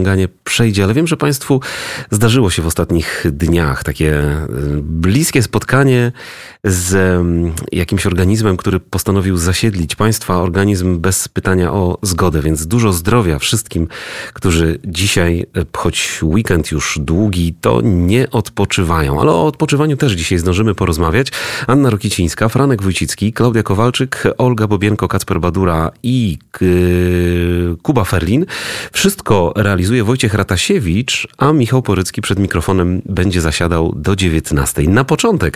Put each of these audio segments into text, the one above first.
przeciąganie przejdzie, ale wiem, że Państwu zdarzyło się w ostatnich dniach takie bliskie spotkanie z jakimś organizmem, który postanowił zasiedlić Państwa, organizm bez pytania o zgodę, więc dużo zdrowia wszystkim, którzy dzisiaj, choć weekend już długi, to nie odpoczywają, ale o odpoczywaniu też dzisiaj zdążymy porozmawiać. Anna Rokicińska, Franek Wójcicki, Klaudia Kowalczyk, Olga Bobienko, Kacper Badura i Kuba Ferlin. Wszystko realizuje Wojciech Ratasiewicz, a Michał Porycki przed mikrofonem będzie zasiadał do 19:00. Na początek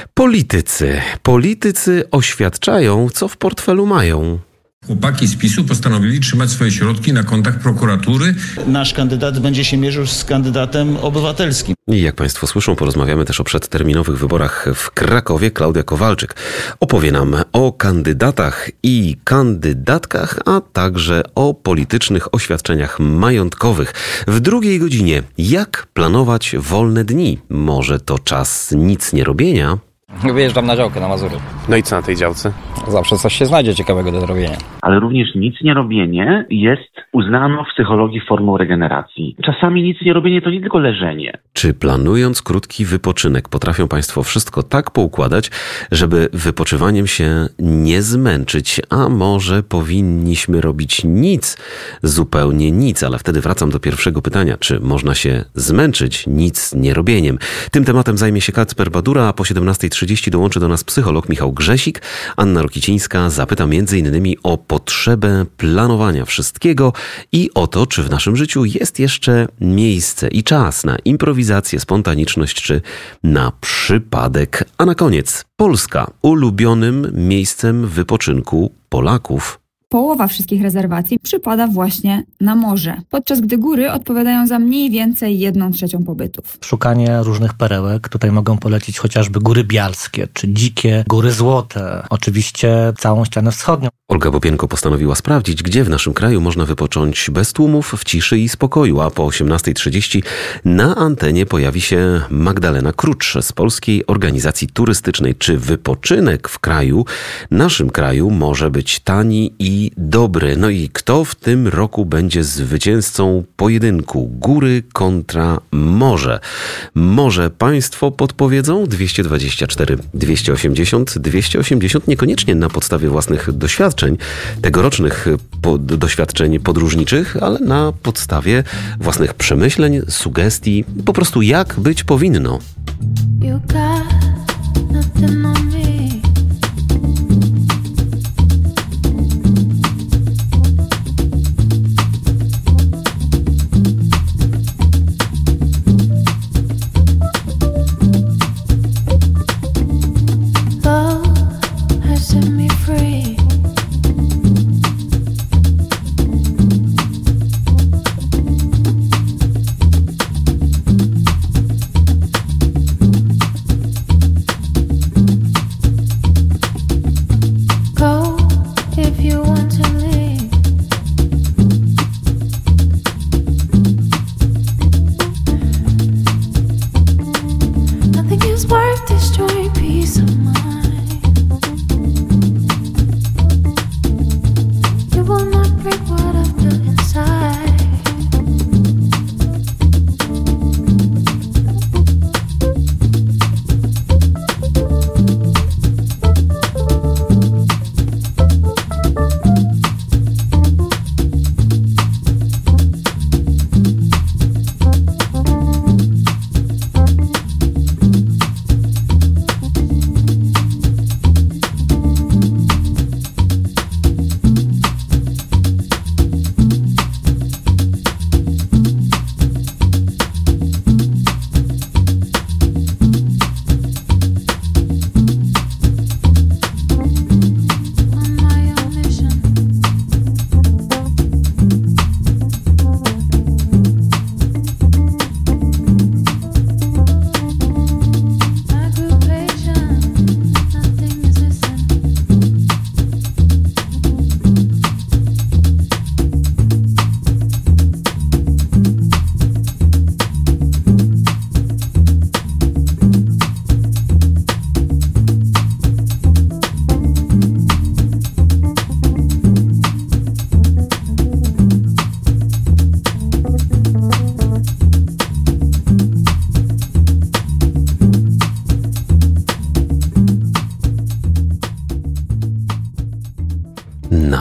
Politycy oświadczają, co w portfelu mają. Chłopaki z PiS-u postanowili trzymać swoje środki na kontach prokuratury. Nasz kandydat będzie się mierzył z kandydatem obywatelskim. I jak Państwo słyszą, porozmawiamy też o przedterminowych wyborach w Krakowie. Klaudia Kowalczyk opowie nam o kandydatach i kandydatkach, a także o politycznych oświadczeniach majątkowych. W drugiej godzinie, jak planować wolne dni? Może to czas nic nie robienia? Wyjeżdżam na działkę na Mazury. No i co na tej działce? Zawsze coś się znajdzie ciekawego do zrobienia. Ale również nic nie robienie jest uznano w psychologii formą regeneracji. Czasami nic nie robienie to nie tylko leżenie. Czy planując krótki wypoczynek potrafią Państwo wszystko tak poukładać, żeby wypoczywaniem się nie zmęczyć? A może powinniśmy robić nic, zupełnie nic? Ale wtedy wracam do pierwszego pytania. Czy można się zmęczyć nic nie robieniem? Tym tematem zajmie się Kacper Badura, a po 17:30 dołączy do nas psycholog Michał Grzesik. Anna Rokicińska zapyta m.in. o potrzebę planowania wszystkiego i o to, czy w naszym życiu jest jeszcze miejsce i czas na improwizację, spontaniczność czy na przypadek. A na koniec Polska, ulubionym miejscem wypoczynku Polaków. Połowa wszystkich rezerwacji przypada właśnie na morze, podczas gdy góry odpowiadają za mniej więcej 1/3 pobytów. Szukanie różnych perełek. Tutaj mogą polecić chociażby Góry Bialskie, czy dzikie Góry Złote. Oczywiście całą ścianę wschodnią. Olga Bobienko postanowiła sprawdzić, gdzie w naszym kraju można wypocząć bez tłumów, w ciszy i spokoju, a po 18:30 na antenie pojawi się Magdalena Krucz z Polskiej Organizacji Turystycznej. Czy wypoczynek w kraju, naszym kraju, może być tani i dobry? No i kto w tym roku będzie zwycięzcą pojedynku góry kontra morze? Może Państwo podpowiedzą? 224 280 280, niekoniecznie na podstawie własnych doświadczeń, tegorocznych doświadczeń podróżniczych, ale na podstawie własnych przemyśleń, sugestii, po prostu jak być powinno.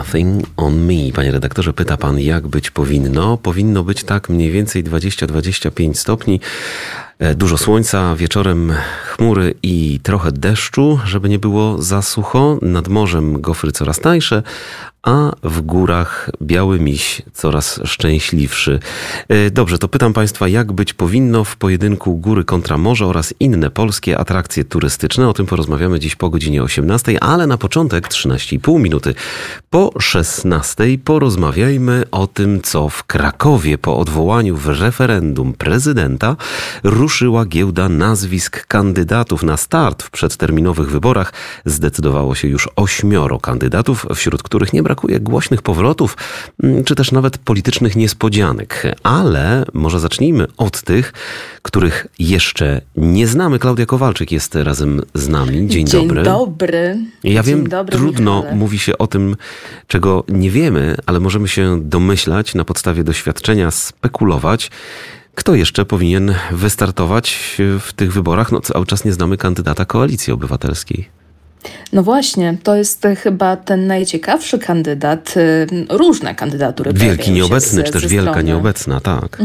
Nothing on Me. Panie redaktorze, pyta pan, jak być powinno? Powinno być tak mniej więcej 20-25 stopni. Dużo słońca, wieczorem chmury i trochę deszczu, żeby nie było za sucho. Nad morzem gofry coraz tańsze, a w górach biały miś coraz szczęśliwszy. Dobrze, to pytam państwa, jak być powinno w pojedynku góry kontra morze oraz inne polskie atrakcje turystyczne. O tym porozmawiamy dziś po godzinie 18, ale na początek 13,5 minuty po 16 porozmawiajmy o tym, co w Krakowie po odwołaniu w referendum prezydenta ruszyła giełda nazwisk kandydatów na start w przedterminowych wyborach. Zdecydowało się już 8 kandydatów, wśród których nie brakuje głośnych powrotów, czy też nawet politycznych niespodzianek. Ale może zacznijmy od tych, których jeszcze nie znamy. Klaudia Kowalczyk jest razem z nami. Dzień dobry. Dzień dobry. Ja wiem, dobry, trudno Michale. mówi się o tym, czego nie wiemy, ale możemy się domyślać, na podstawie doświadczenia spekulować, kto jeszcze powinien wystartować w tych wyborach. No, cały czas nie znamy kandydata Koalicji Obywatelskiej. No właśnie, to jest chyba ten najciekawszy kandydat. Różne kandydatury. Wielki nieobecny, czy ze też wielka strony. nieobecna, tak.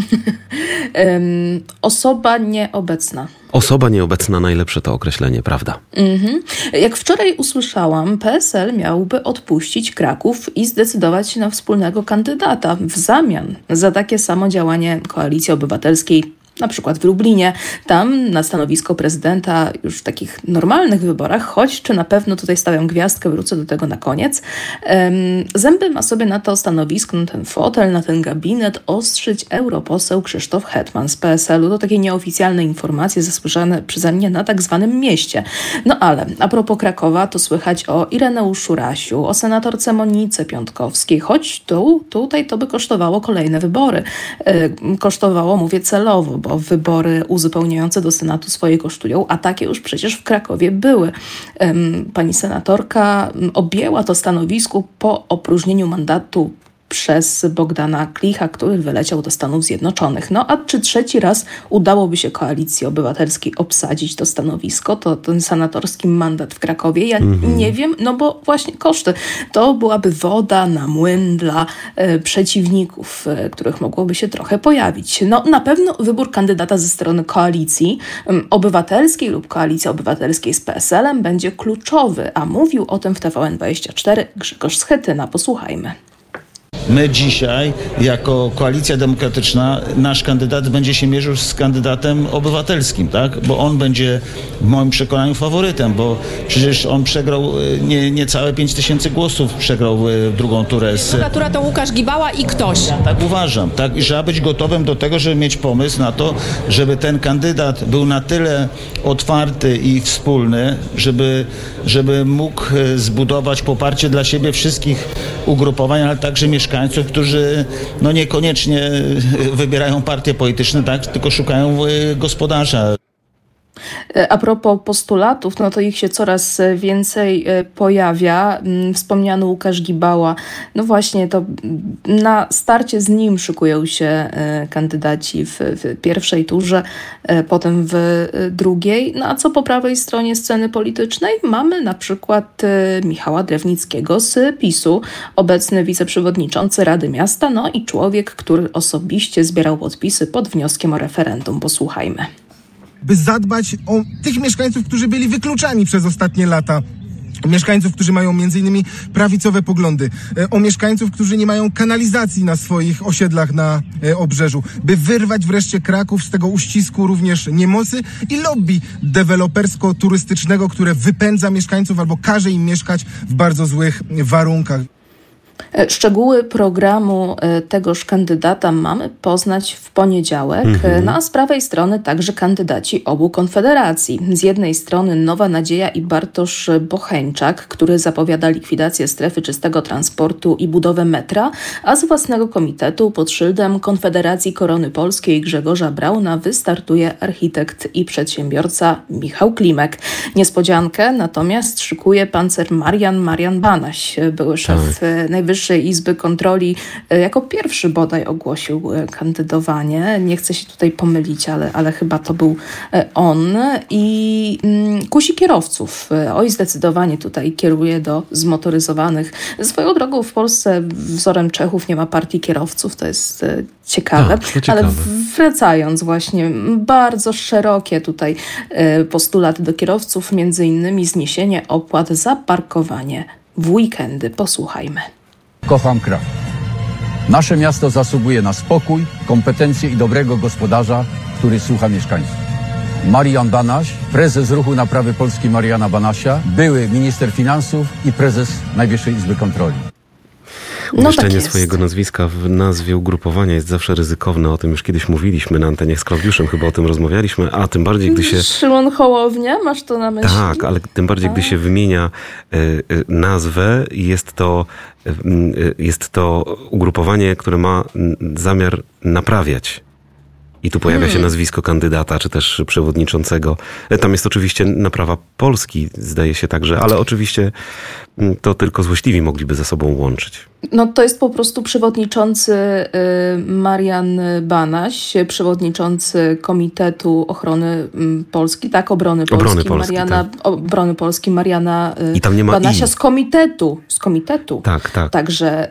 Osoba nieobecna. Osoba nieobecna, najlepsze to określenie, prawda? Jak wczoraj usłyszałam, PSL miałby odpuścić Kraków i zdecydować się na wspólnego kandydata w zamian za takie samo działanie Koalicji Obywatelskiej, na przykład w Lublinie. Tam na stanowisko prezydenta już w takich normalnych wyborach, choć czy na pewno tutaj stawiam gwiazdkę, wrócę do tego na koniec, zęby ma sobie na to stanowisko, na ten fotel, na ten gabinet ostrzyć europoseł Krzysztof Hetman z PSL-u. To takie nieoficjalne informacje zasłyszane przeze mnie na tak zwanym mieście. No ale a propos Krakowa, to słychać o Ireneuszu Rasiu, o senatorce Monice Piątkowskiej, choć tutaj to by kosztowało kolejne wybory. Kosztowało, mówię celowo, bo wybory uzupełniające do Senatu swoje kosztują, a takie już przecież w Krakowie były. Pani senatorka objęła to stanowisko po opróżnieniu mandatu przez Bogdana Klicha, który wyleciał do Stanów Zjednoczonych. No a czy trzeci raz udałoby się Koalicji Obywatelskiej obsadzić to stanowisko, to ten senatorski mandat w Krakowie? Ja nie wiem, no bo właśnie koszty. To byłaby woda na młyn dla przeciwników, których mogłoby się trochę pojawić. No na pewno wybór kandydata ze strony Koalicji Obywatelskiej lub Koalicji Obywatelskiej z PSL-em będzie kluczowy, a mówił o tym w TVN24 Grzegorz Schetyna. Posłuchajmy. My dzisiaj, jako Koalicja Demokratyczna, nasz kandydat będzie się mierzył z kandydatem obywatelskim, tak? Bo on będzie w moim przekonaniu faworytem, bo przecież on przegrał niecałe 5 000 głosów, przegrał drugą turę. Druga tura to Łukasz Gibała i ktoś. Tak uważam, tak? I trzeba być gotowym do tego, żeby mieć pomysł na to, żeby ten kandydat był na tyle otwarty i wspólny, żeby mógł zbudować poparcie dla siebie wszystkich ugrupowań, ale także mieszkańców, którzy no niekoniecznie wybierają partie polityczne, tak, tylko szukają gospodarza. A propos postulatów, no to ich się coraz więcej pojawia. Wspomniany Łukasz Gibała, no właśnie to na starcie z nim szykują się kandydaci w pierwszej turze, potem w drugiej. No a co po prawej stronie sceny politycznej? Mamy na przykład Michała Drewnickiego z PiS-u, obecny wiceprzewodniczący Rady Miasta, no i człowiek, który osobiście zbierał podpisy pod wnioskiem o referendum. Posłuchajmy. By zadbać o tych mieszkańców, którzy byli wykluczani przez ostatnie lata. O mieszkańców, którzy mają m.in. prawicowe poglądy. O mieszkańców, którzy nie mają kanalizacji na swoich osiedlach na obrzeżu. By wyrwać wreszcie Kraków z tego uścisku również niemocy i lobby dewelopersko-turystycznego, które wypędza mieszkańców albo każe im mieszkać w bardzo złych warunkach. Szczegóły programu tegoż kandydata mamy poznać w poniedziałek. No a z prawej strony także kandydaci obu konfederacji. Z jednej strony Nowa Nadzieja i Bartosz Bocheńczak, który zapowiada likwidację strefy czystego transportu i budowę metra, a z własnego komitetu pod szyldem Konfederacji Korony Polskiej Grzegorza Brauna wystartuje architekt i przedsiębiorca Michał Klimek. Niespodziankę natomiast szykuje pancer Marian Banaś, były szef Najwyższej Izby Kontroli jako pierwszy bodaj ogłosił kandydowanie. Nie chcę się tutaj pomylić, ale chyba to był on. I kusi kierowców. Oj, zdecydowanie tutaj kieruje do zmotoryzowanych. Swoją drogą w Polsce wzorem Czechów nie ma partii kierowców. To jest ciekawe. Ale wracając właśnie, bardzo szerokie tutaj postulaty do kierowców, między innymi zniesienie opłat za parkowanie w weekendy. Posłuchajmy. Kocham Kraków. Nasze miasto zasługuje na spokój, kompetencje i dobrego gospodarza, który słucha mieszkańców. Marian Banaś, prezes Ruchu Naprawy Polski Mariana Banasia, były minister finansów i prezes Najwyższej Izby Kontroli. Umieszczenie swojego nazwiska w nazwie ugrupowania jest zawsze ryzykowne. O tym już kiedyś mówiliśmy na antenie z Klaudiuszem, chyba o tym rozmawialiśmy, a tym bardziej, gdy się... Szymon Hołownia, masz to na myśli? Tak, ale tym bardziej, gdy się wymienia nazwę, jest to ugrupowanie, które ma zamiar naprawiać. I tu pojawia się nazwisko kandydata, czy też przewodniczącego. Tam jest oczywiście naprawa Polski, zdaje się także, ale oczywiście to tylko złośliwi mogliby ze sobą łączyć. No to jest po prostu przewodniczący Marian Banaś, przewodniczący Komitetu Ochrony Polski, tak, Obrony Polski Mariana I tam nie ma Banasia z komitetu. Tak. Także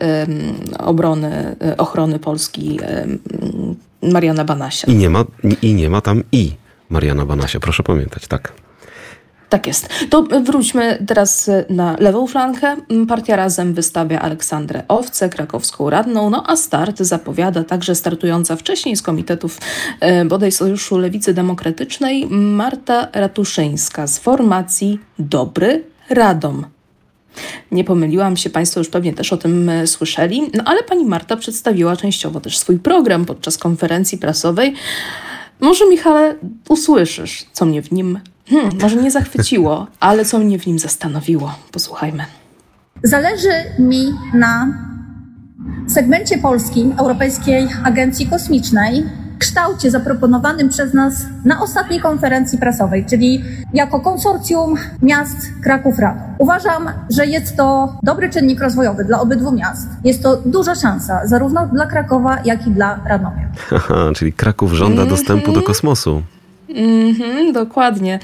Ochrony Polski Mariana Banasia. I nie ma tam Mariana Banasia, proszę pamiętać, tak. Tak jest. To wróćmy teraz na lewą flankę. Partia Razem wystawia Aleksandrę Owcę, krakowską radną, a start zapowiada także startująca wcześniej z komitetów bodaj Sojuszu Lewicy Demokratycznej Marta Ratuszyńska z formacji Dobry Radom. Nie pomyliłam się, Państwo już pewnie też o tym słyszeli, ale pani Marta przedstawiła częściowo też swój program podczas konferencji prasowej. Może, Michale, usłyszysz, co mnie w nim, może nie zachwyciło, ale co mnie w nim zastanowiło. Posłuchajmy. Zależy mi na segmencie polskim Europejskiej Agencji Kosmicznej, kształcie zaproponowanym przez nas na ostatniej konferencji prasowej, czyli jako konsorcjum miast Kraków-Radom. Uważam, że jest to dobry czynnik rozwojowy dla obydwu miast. Jest to duża szansa zarówno dla Krakowa, jak i dla Radomia. Czyli Kraków żąda dostępu do kosmosu. Dokładnie.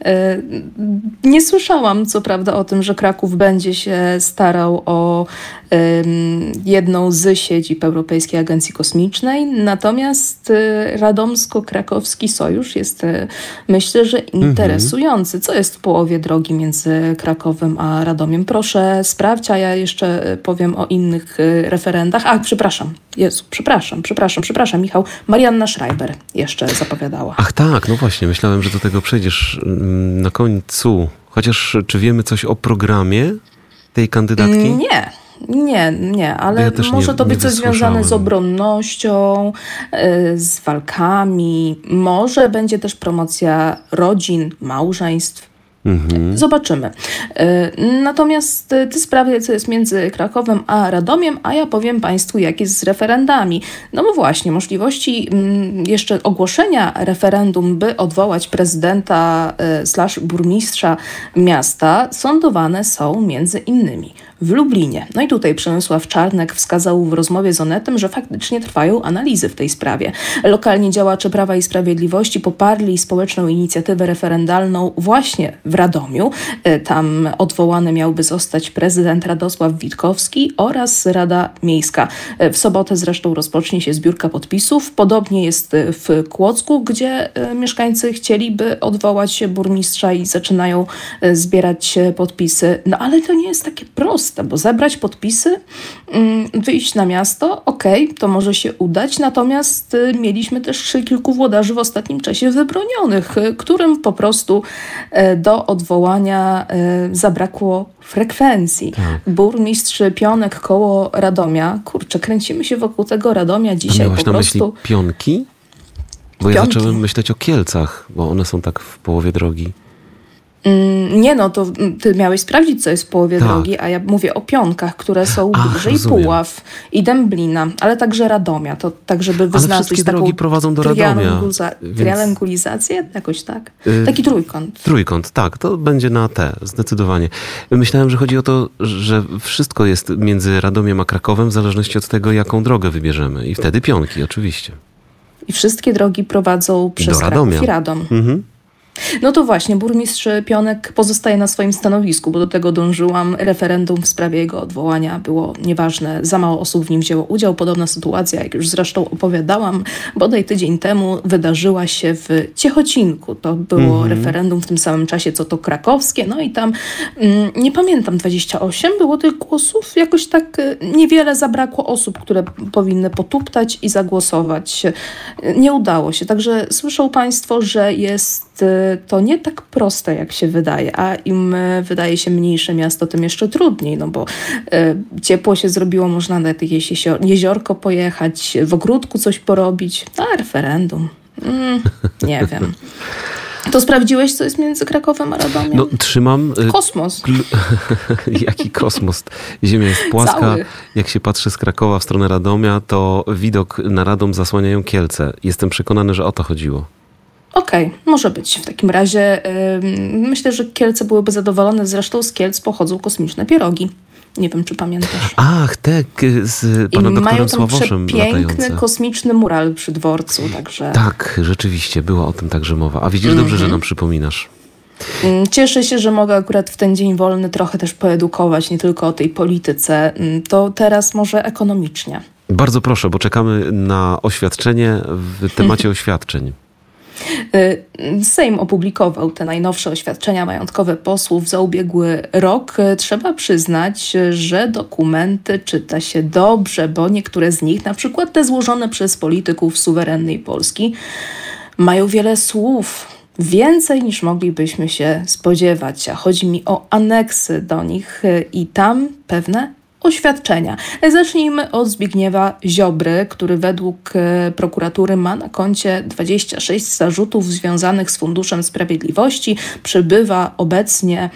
Nie słyszałam co prawda o tym, że Kraków będzie się starał o jedną z siedzib Europejskiej Agencji Kosmicznej, natomiast Radomsko-Krakowski Sojusz jest, myślę, że interesujący. Co jest w połowie drogi między Krakowem a Radomiem? Proszę sprawdź, a ja jeszcze powiem o innych referendach. Przepraszam, Michał. Marianna Schreiber jeszcze zapowiadała. Ach tak, no właśnie, myślałem, że do tego przejdziesz na końcu. Chociaż czy wiemy coś o programie tej kandydatki? Nie, ale ja może to być coś związane z obronnością, z walkami. Może będzie też promocja rodzin, małżeństw. Zobaczymy. Natomiast ty sprawiaj, co jest między Krakowem a Radomiem, a ja powiem Państwu, jak jest z referendami. No bo właśnie, możliwości jeszcze ogłoszenia referendum, by odwołać prezydenta / burmistrza miasta, sądowane są między innymi w Lublinie. No i tutaj Przemysław Czarnek wskazał w rozmowie z Onetem, że faktycznie trwają analizy w tej sprawie. Lokalni działacze Prawa i Sprawiedliwości poparli społeczną inicjatywę referendalną właśnie w Radomiu. Tam odwołany miałby zostać prezydent Radosław Witkowski oraz Rada Miejska. W sobotę zresztą rozpocznie się zbiórka podpisów. Podobnie jest w Kłodzku, gdzie mieszkańcy chcieliby odwołać burmistrza i zaczynają zbierać podpisy. No ale to nie jest takie proste, bo zebrać podpisy, wyjść na miasto, to może się udać, natomiast mieliśmy też kilku włodarzy w ostatnim czasie wybronionych, którym po prostu do odwołania zabrakło frekwencji. Tak. Burmistrz Pionek koło Radomia, kręcimy się wokół tego Radomia dzisiaj po prostu. Na myśli Pionki? Bo ja zacząłem myśleć o Kielcach, bo one są tak w połowie drogi. Nie no, to ty miałeś sprawdzić, co jest w połowie drogi, a ja mówię o Pionkach, które są bliżej Puław i Dęblina, ale także Radomia, to tak, żeby wyznaczyć taką drogi prowadzą do Radomia. triangulizację, jakoś tak? Taki trójkąt. Trójkąt, tak, to będzie na T, zdecydowanie. Myślałem, że chodzi o to, że wszystko jest między Radomiem a Krakowem w zależności od tego, jaką drogę wybierzemy. I wtedy Pionki, oczywiście. I wszystkie drogi prowadzą przez Kraków i Radom. Mhm. No to właśnie, burmistrz Pionek pozostaje na swoim stanowisku, bo do tego dążyłam. Referendum w sprawie jego odwołania było nieważne. Za mało osób w nim wzięło udział. Podobna sytuacja, jak już zresztą opowiadałam, bodaj tydzień temu wydarzyła się w Ciechocinku. To było referendum w tym samym czasie, co to krakowskie. No i tam, nie pamiętam, 28 było tych głosów. Jakoś tak niewiele zabrakło osób, które powinny potuptać i zagłosować. Nie udało się. Także słyszą Państwo, że jest to nie tak proste, jak się wydaje, a im wydaje się mniejsze miasto, tym jeszcze trudniej, no bo ciepło się zrobiło, można na jakieś jeziorko pojechać, w ogródku coś porobić, a referendum, nie wiem. To sprawdziłeś, co jest między Krakowem a Radomiem? No, trzymam... Kosmos. Jaki kosmos? Ziemia jest płaska. Cały. Jak się patrzy z Krakowa w stronę Radomia, to widok na Radom zasłaniają Kielce. Jestem przekonany, że o to chodziło. Okej, może być. W takim razie myślę, że Kielce byłyby zadowolone. Zresztą z Kielc pochodzą kosmiczne pierogi. Nie wiem, czy pamiętasz. Ach, te z panem doktorem Sławoszem latające. Mają tam piękny kosmiczny mural przy dworcu, także... Tak, rzeczywiście, była o tym także mowa. A widzisz, dobrze, że nam przypominasz. Cieszę się, że mogę akurat w ten dzień wolny trochę też poedukować, nie tylko o tej polityce. To teraz może ekonomicznie. Bardzo proszę, bo czekamy na oświadczenie w temacie oświadczeń. Sejm opublikował te najnowsze oświadczenia majątkowe posłów za ubiegły rok. Trzeba przyznać, że dokumenty czyta się dobrze, bo niektóre z nich, na przykład te złożone przez polityków suwerennej Polski, mają wiele słów. Więcej niż moglibyśmy się spodziewać. A chodzi mi o aneksy do nich i tam pewne oświadczenia. Zacznijmy od Zbigniewa Ziobry, który według prokuratury ma na koncie 26 zarzutów związanych z Funduszem Sprawiedliwości. Przebywa obecnie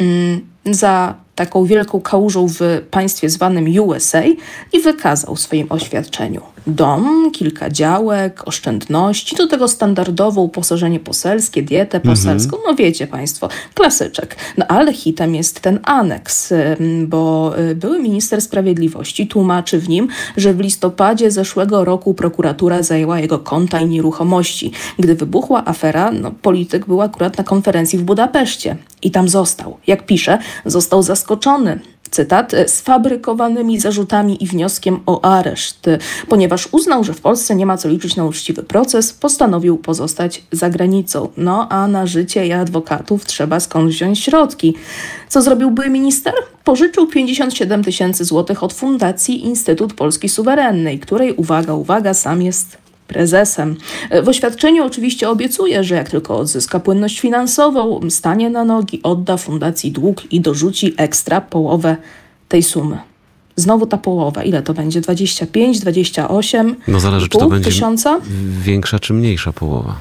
za taką wielką kałużą w państwie zwanym USA i wykazał w swoim oświadczeniu dom, kilka działek, oszczędności, do tego standardowe uposażenie poselskie, dietę poselską, no wiecie Państwo, klasyczek. No ale hitem jest ten aneks, bo były minister sprawiedliwości tłumaczy w nim, że w listopadzie zeszłego roku prokuratura zajęła jego konta i nieruchomości. Gdy wybuchła afera, no polityk był akurat na konferencji w Budapeszcie i tam został. Jak pisze, został zaskoczony, cytat, sfabrykowanymi zarzutami i wnioskiem o areszt. Ponieważ uznał, że w Polsce nie ma co liczyć na uczciwy proces, postanowił pozostać za granicą. No a na życie i adwokatów trzeba skąd wziąć środki. Co zrobił były minister? Pożyczył 57 000 złotych od Fundacji Instytut Polski Suwerennej, której, uwaga, sam jest prezesem. W oświadczeniu oczywiście obiecuje, że jak tylko odzyska płynność finansową, stanie na nogi, odda fundacji dług i dorzuci ekstra połowę tej sumy. Znowu ta połowa. Ile to będzie? 25, 28? No zależy, czy to będzie tysiąca? Większa czy mniejsza połowa.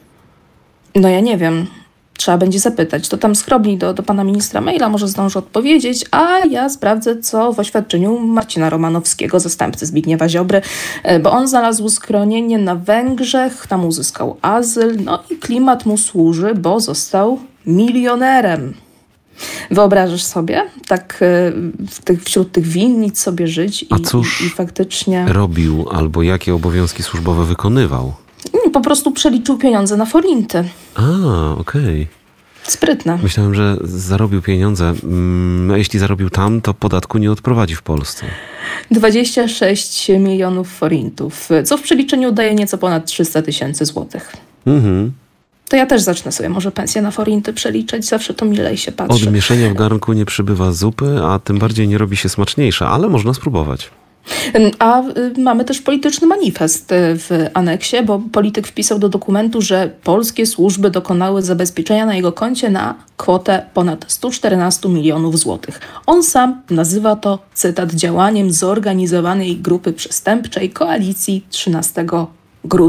No ja nie wiem. Trzeba będzie zapytać. To tam skrobnij do pana ministra maila, może zdąży odpowiedzieć, a ja sprawdzę, co w oświadczeniu Marcina Romanowskiego, zastępcy Zbigniewa Ziobry, bo on znalazł schronienie na Węgrzech, tam uzyskał azyl, no i klimat mu służy, bo został milionerem. Wyobrażasz sobie, tak wśród tych winnic sobie żyć i faktycznie... robił albo jakie obowiązki służbowe wykonywał? Po prostu przeliczył pieniądze na forinty. Okej. Sprytne. Myślałem, że zarobił pieniądze. Jeśli zarobił tam, to podatku nie odprowadzi w Polsce. 26 milionów forintów, co w przeliczeniu daje nieco ponad 300 000 złotych. To ja też zacznę sobie może pensję na forinty przeliczać, zawsze to milej się patrzy. Od mieszania w garnku nie przybywa zupy, a tym bardziej nie robi się smaczniejsza, ale można spróbować. A mamy też polityczny manifest w aneksie, bo polityk wpisał do dokumentu, że polskie służby dokonały zabezpieczenia na jego koncie na kwotę ponad 114 milionów złotych. On sam nazywa to, cytat, działaniem zorganizowanej grupy przestępczej koalicji 13 grudnia.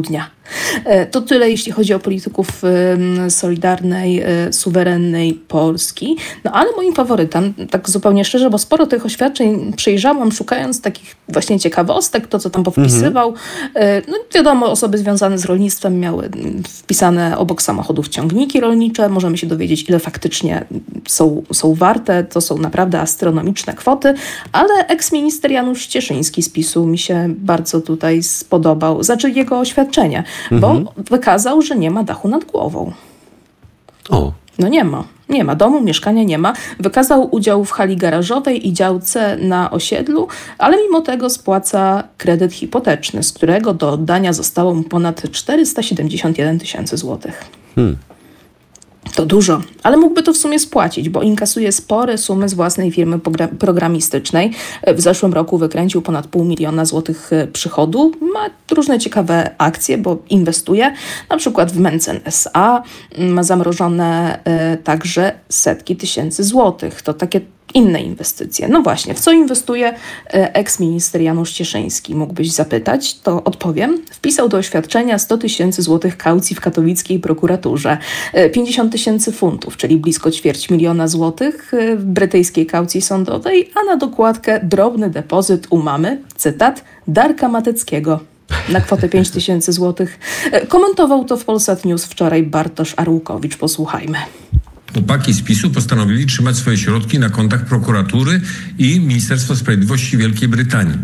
To tyle, jeśli chodzi o polityków Solidarnej, suwerennej Polski. No ale moim faworytem, tak zupełnie szczerze, bo sporo tych oświadczeń przejrzałam, szukając takich właśnie ciekawostek, to co tam powpisywał. No wiadomo, osoby związane z rolnictwem miały wpisane obok samochodów ciągniki rolnicze. Możemy się dowiedzieć, ile faktycznie są warte. To są naprawdę astronomiczne kwoty, ale eksminister Janusz Cieszyński z PiS-u mi się bardzo tutaj spodobał. Znaczy jego oświadczenie, bo wykazał, że nie ma dachu nad głową. O. No nie ma domu, mieszkania nie ma. Wykazał udział w hali garażowej i działce na osiedlu, ale mimo tego spłaca kredyt hipoteczny, z którego do oddania zostało mu ponad 471 000 złotych. To dużo, ale mógłby to w sumie spłacić, bo inkasuje spore sumy z własnej firmy programistycznej. W zeszłym roku wykręcił ponad 500 000 złotych przychodu. Ma różne ciekawe akcje, bo inwestuje na przykład w Mencen S.A. Ma zamrożone także setki tysięcy złotych. To takie inne inwestycje. No właśnie, w co inwestuje eksminister Janusz Cieszyński? Mógłbyś zapytać, to odpowiem. Wpisał do oświadczenia 100 000 złotych kaucji w katowickiej prokuraturze, 50 000 funtów, czyli blisko 250 000 złotych w brytyjskiej kaucji sądowej, a na dokładkę drobny depozyt u mamy, cytat, Darka Mateckiego na kwotę 5 000 złotych. Komentował to w Polsat News wczoraj Bartosz Arłukowicz. Posłuchajmy. Chłopaki z PiS-u postanowili trzymać swoje środki na kontach prokuratury i Ministerstwa Sprawiedliwości Wielkiej Brytanii.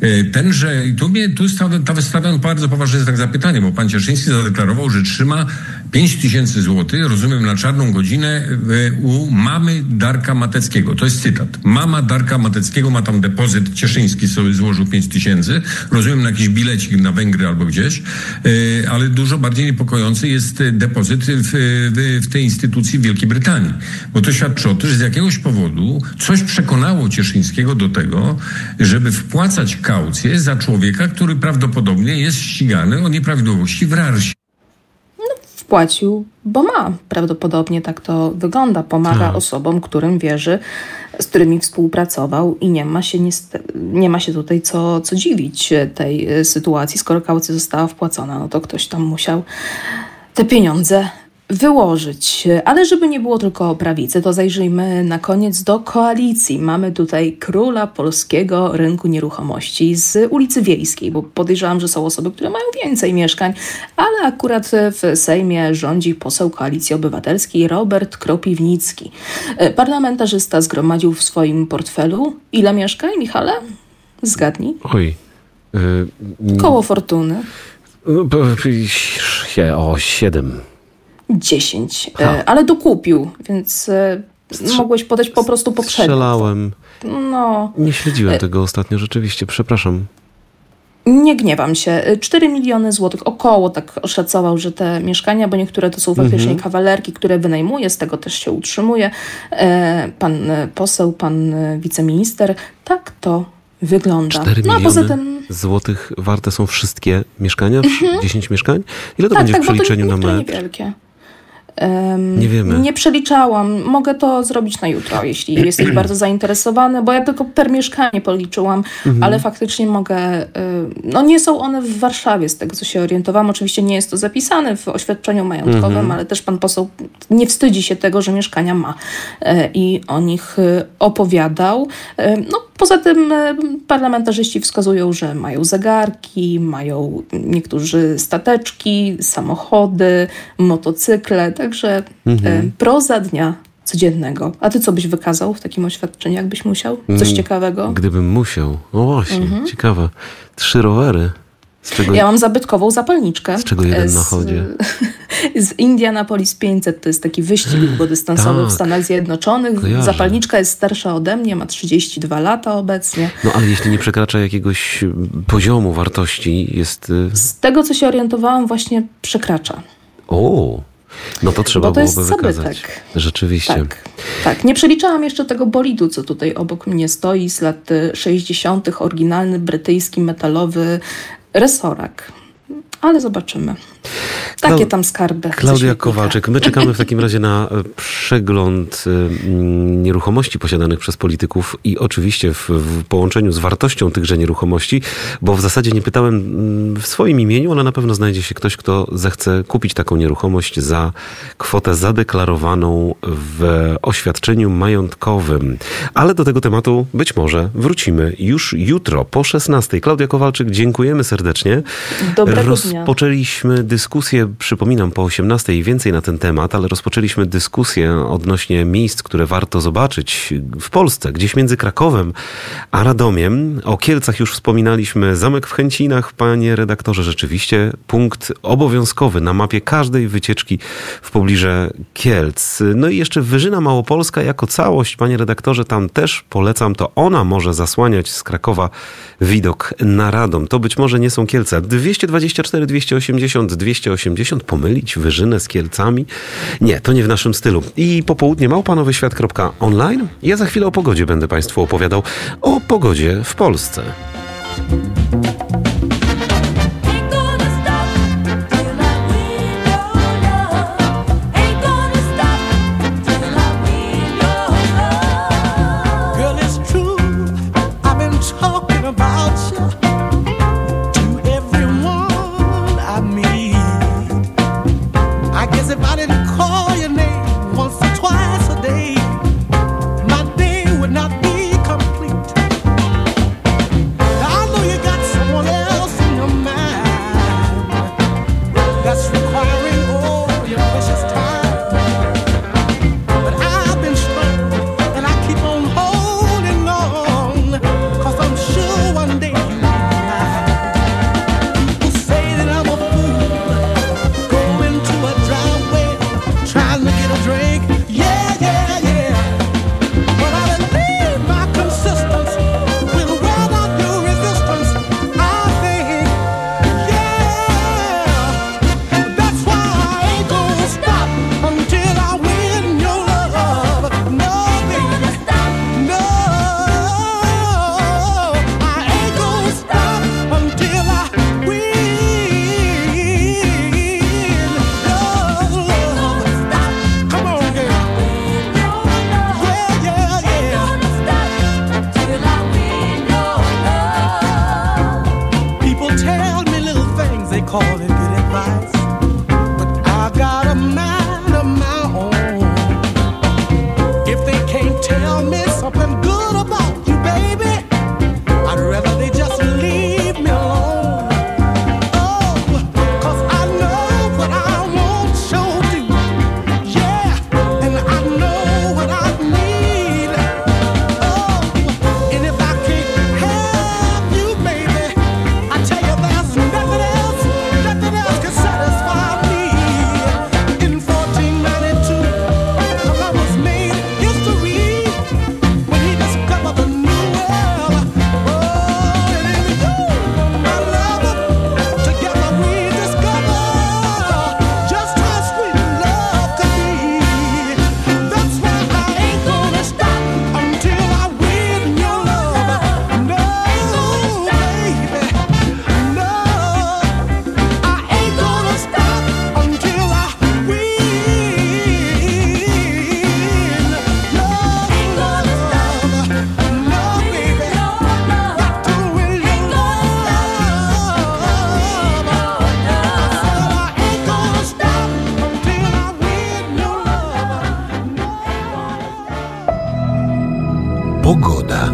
Tu stawiam bardzo poważny znak zapytania, bo pan Cieszyński zadeklarował, że trzyma 5 000 złotych, rozumiem, na czarną godzinę u mamy Darka Mateckiego. To jest cytat. Mama Darka Mateckiego ma tam depozyt, Cieszyński sobie złożył 5 000, rozumiem, na jakiś bilecik na Węgry albo gdzieś, ale dużo bardziej niepokojący jest depozyt w tej instytucji w Wielkiej Brytanii. Bo to świadczy o tym, że z jakiegoś powodu coś przekonało Cieszyńskiego do tego, żeby wpłacać kaucję za człowieka, który prawdopodobnie jest ścigany o nieprawidłowości w RARS-ie. Wpłacił, bo ma. Prawdopodobnie tak to wygląda. Pomaga osobom, którym wierzy, z którymi współpracował i nie ma się tutaj co dziwić tej sytuacji. Skoro kaucja została wpłacona, no to ktoś tam musiał te pieniądze wyłożyć. Ale żeby nie było tylko o prawicy, to zajrzyjmy na koniec do koalicji. Mamy tutaj króla polskiego rynku nieruchomości z ulicy Wiejskiej, bo podejrzewam, że są osoby, które mają więcej mieszkań, ale akurat w Sejmie rządzi poseł Koalicji Obywatelskiej Robert Kropiwnicki. Parlamentarzysta zgromadził w swoim portfelu ile mieszkań, Michale? Zgadnij. Oj. Koło fortuny. 7. 10, ale dokupił, więc mogłeś podać po prostu poprzednio. Strzelałem. No. Nie śledziłem tego ostatnio, rzeczywiście, przepraszam. Nie gniewam się. 4 miliony złotych, około tak oszacował, że te mieszkania, bo niektóre to są faktycznie kawalerki, które wynajmuje, z tego też się utrzymuje. Pan poseł, pan wiceminister, tak to wygląda. 4 miliony a poza tym złotych warte są wszystkie mieszkania? 10 mieszkań? Ile to będzie w przeliczeniu na metr? Niewielkie. Nie wiemy. Nie przeliczałam. Mogę to zrobić na jutro, jeśli jesteś bardzo zainteresowany, bo ja tylko per mieszkanie policzyłam, ale faktycznie mogę... No nie są one w Warszawie, z tego co się orientowałam. Oczywiście nie jest to zapisane w oświadczeniu majątkowym, ale też pan poseł nie wstydzi się tego, że mieszkania ma i o nich opowiadał. No poza tym parlamentarzyści wskazują, że mają zegarki, mają niektórzy stateczki, samochody, motocykle, także proza dnia codziennego. A ty co byś wykazał w takim oświadczeniu, jakbyś musiał? Coś ciekawego? Gdybym musiał. No właśnie, ciekawe. 3 rowery. Z czego ja mam zabytkową zapalniczkę. Z czego jeden na chodzie? Z Indianapolis 500, to jest taki wyścig długodystansowy w Stanach Zjednoczonych. Kojarzę. Zapalniczka jest starsza ode mnie, ma 32 lata obecnie. No ale jeśli nie przekracza jakiegoś poziomu wartości, jest... Z tego, co się orientowałam, właśnie przekracza. O, no to trzeba byłoby wykazać. Zabytek. Rzeczywiście. Tak. Nie przeliczałam jeszcze tego bolidu, co tutaj obok mnie stoi, z lat 60. Oryginalny brytyjski metalowy resorak. Ale zobaczymy. Takie tam skarby. Klaudia Kowalczyk. My czekamy w takim razie na przegląd nieruchomości posiadanych przez polityków i oczywiście w połączeniu z wartością tychże nieruchomości, bo w zasadzie nie pytałem w swoim imieniu, ale na pewno znajdzie się ktoś, kto zechce kupić taką nieruchomość za kwotę zadeklarowaną w oświadczeniu majątkowym. Ale do tego tematu być może wrócimy już jutro po 16:00. Klaudia Kowalczyk, dziękujemy serdecznie. Dobrego dnia. Rozpoczęliśmy dyskusję, przypominam, po 18:00 i więcej na ten temat, ale rozpoczęliśmy dyskusję odnośnie miejsc, które warto zobaczyć w Polsce, gdzieś między Krakowem a Radomiem. O Kielcach już wspominaliśmy, zamek w Chęcinach, panie redaktorze, rzeczywiście punkt obowiązkowy na mapie każdej wycieczki w pobliżu Kielc. No i jeszcze Wyżyna Małopolska jako całość, panie redaktorze, tam też polecam, to ona może zasłaniać z Krakowa widok na Radom. To być może nie są Kielce. 224, 280, 280, pomylić Wyżynę z Kielcami? Nie, to nie w naszym stylu. I popołudnie małpanowyświat.online. Ja za chwilę o pogodzie będę państwu opowiadał. O pogodzie w Polsce. Pogoda.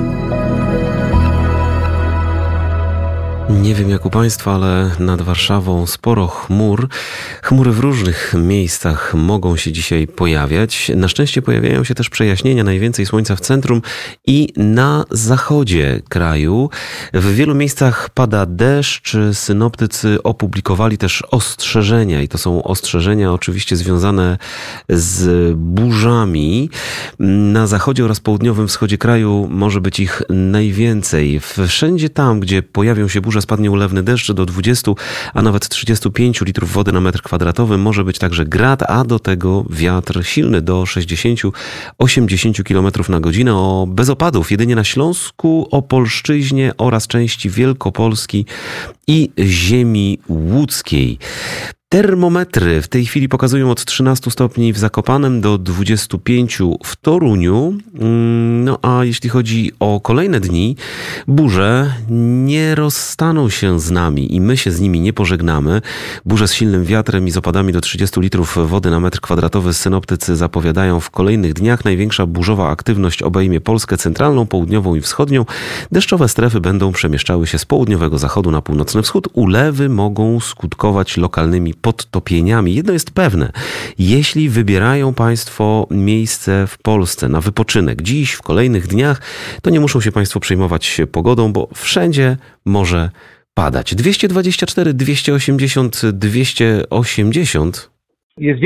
Nie wiem jak u państwa, ale nad Warszawą sporo chmur. Chmury w różnych miejscach mogą się dzisiaj pojawiać. Na szczęście pojawiają się też przejaśnienia, najwięcej słońca w centrum i na zachodzie kraju. W wielu miejscach pada deszcz. Synoptycy opublikowali też ostrzeżenia i to są ostrzeżenia oczywiście związane z burzami. Na zachodzie oraz południowym wschodzie kraju może być ich najwięcej. Wszędzie tam, gdzie pojawią się burze, spadnie ulewny deszcz do 20, a nawet 35 litrów wody na metr kwadratowy. Może być także grad, a do tego wiatr silny do 60-80 km na godzinę. Bez opadów jedynie na Śląsku, Opolszczyźnie oraz części Wielkopolski i ziemi łódzkiej. Termometry w tej chwili pokazują od 13 stopni w Zakopanem do 25 w Toruniu. No a jeśli chodzi o kolejne dni, burze nie rozstaną się z nami i my się z nimi nie pożegnamy. Burze z silnym wiatrem i z opadami do 30 litrów wody na metr kwadratowy synoptycy zapowiadają w kolejnych dniach. Największa burzowa aktywność obejmie Polskę centralną, południową i wschodnią. Deszczowe strefy będą przemieszczały się z południowego zachodu na północny wschód. Ulewy mogą skutkować lokalnymi podtopieniami. Jedno jest pewne. Jeśli wybierają Państwo miejsce w Polsce na wypoczynek dziś, w kolejnych dniach, to nie muszą się Państwo przejmować pogodą, bo wszędzie może padać. 224, 280, 280 jest